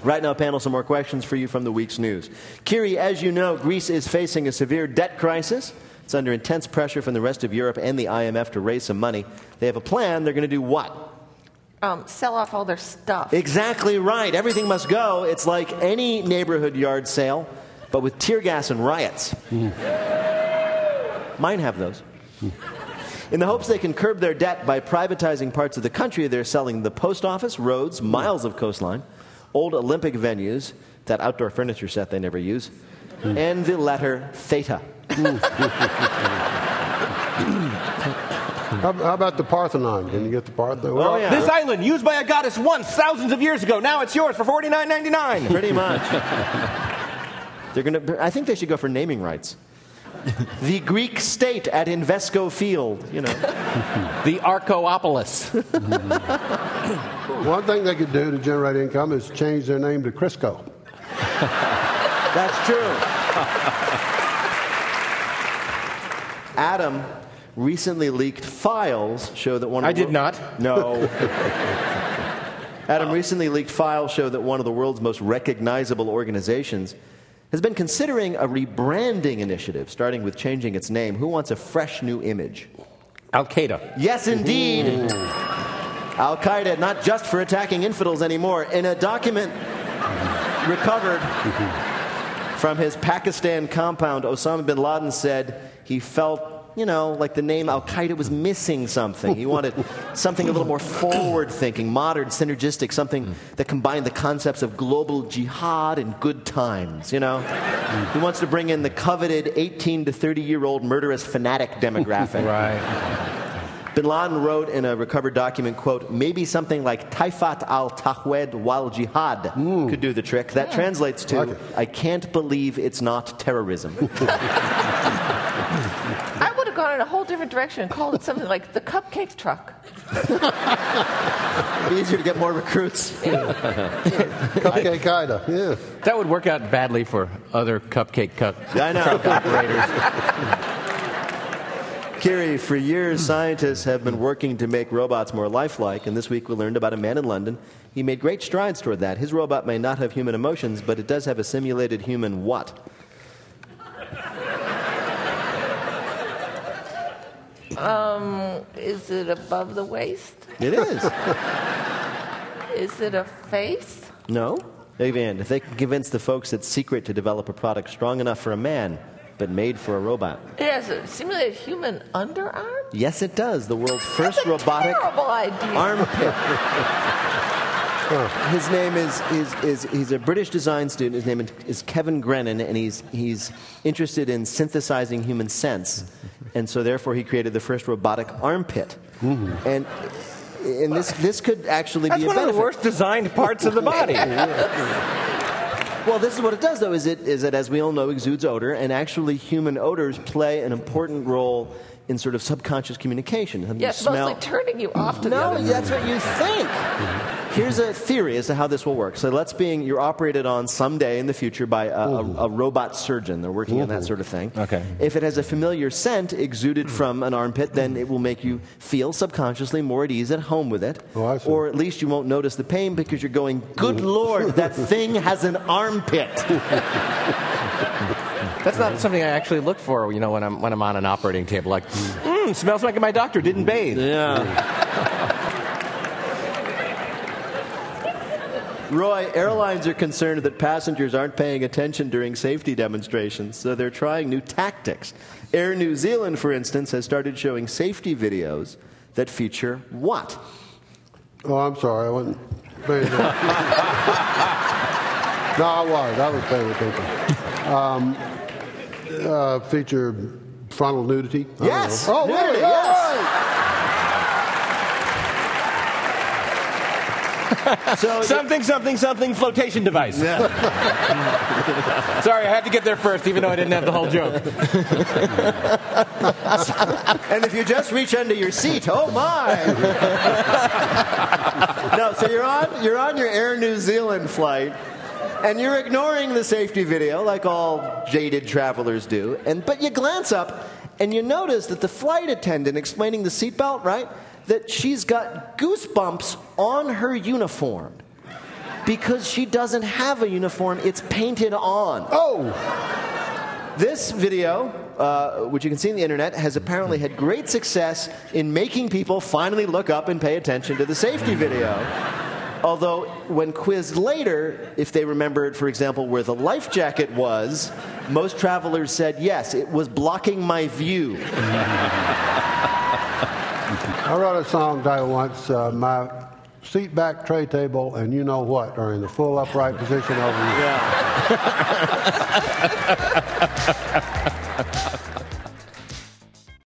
Right now, panel, some more questions for you from the week's news. Kiri, as you know, Greece is facing a severe debt crisis. It's under intense pressure from the rest of Europe and the IMF to raise some money. They have a plan. They're going to do what? Sell off all their stuff. Exactly right. Everything must go. It's like any neighborhood yard sale, but with tear gas and riots. Mine have those. In the hopes they can curb their debt by privatizing parts of the country, they're selling the post office, roads, miles of coastline, old Olympic venues, that outdoor furniture set they never use, and the letter theta. How about the Parthenon? Can you get the Parthenon? Oh, yeah. This island, used by a goddess once, thousands of years ago. Now it's yours for $49.99. Pretty much. I think they should go for naming rights. The Greek state at Invesco Field, you know. The Archopolis. One thing they could do to generate income is change their name to Crisco. That's true. Adam recently leaked files show that one of I did not. No. Adam recently leaked files show that one of the world's most recognizable organizations has been considering a rebranding initiative, starting with changing its name. Who wants a fresh new image? Al-Qaeda. Yes, indeed. Al-Qaeda, not just for attacking infidels anymore. In a document recovered from his Pakistan compound, Osama bin Laden said he felt, like the name Al-Qaeda was missing something. He wanted something a little more forward-thinking, modern, synergistic, something that combined the concepts of global jihad and good times, He wants to bring in the coveted 18 to 30-year-old murderous fanatic demographic. Right. Bin Laden wrote in a recovered document, quote, maybe something like Taifat al-Tawhid wal-Jihad could do the trick. That translates to, I can't believe it's not terrorism. I would have gone in a whole different direction and called it something like the Cupcake Truck. Easier to get more recruits. Cupcake Qaeda, yeah. That would work out badly for other cupcake truck operators. Kiri, for years, scientists have been working to make robots more lifelike, and this week we learned about a man in London. He made great strides toward that. His robot may not have human emotions, but it does have a simulated human what? Is it above the waist? It is. Is it a face? No. Again, if they can convince the folks at Secret to develop a product strong enough for a man, but made for a robot. It has a simulated human underarm? Yes, it does. The world's first That's a robotic terrible idea. armpit. His name he's a British design student. His name is Kevin Grennan, and he's interested in synthesizing human sense. And so therefore he created the first robotic armpit. And this could actually That's be a one benefit. of the worst designed parts of the body. Well, this is what it does, though, is it, as we all know, exudes odor, and actually human odors play an important role in sort of subconscious communication. Yes, mostly turning you off to the No, other. that's what you think. Here's a theory as to how this will work. So you're operated on someday in the future by a robot surgeon. They're working on that sort of thing. Okay. If it has a familiar scent exuded from an armpit, then it will make you feel subconsciously more at ease at home with it. Oh, I see. Or at least you won't notice the pain because you're going, good Lord, that thing has an armpit. That's not something I actually look for, when I'm on an operating table. Like, smells like my doctor didn't bathe. Yeah. Roy, airlines are concerned that passengers aren't paying attention during safety demonstrations, so they're trying new tactics. Air New Zealand, for instance, has started showing safety videos that feature what? Oh, I'm sorry. I wasn't paying attention. No, I was paying attention. Feature frontal nudity. Yes. Oh, Nudity, really? yes. So Something, flotation device. Yeah. Sorry, I had to get there first, even though I didn't have the whole joke. And if you just reach under your seat, oh my! No, so you're on your Air New Zealand flight, and you're ignoring the safety video like all jaded travelers do. But you glance up, and you notice that the flight attendant explaining the seatbelt, right? That she's got goosebumps on her uniform. Because she doesn't have a uniform, it's painted on. Oh! This video, which you can see on the internet, has apparently had great success in making people finally look up and pay attention to the safety video. Although, when quizzed later, if they remembered, for example, where the life jacket was, most travelers said, yes, it was blocking my view. I wrote a song title once, my seat back, tray table, and you know what are in the full upright position over you. Yeah.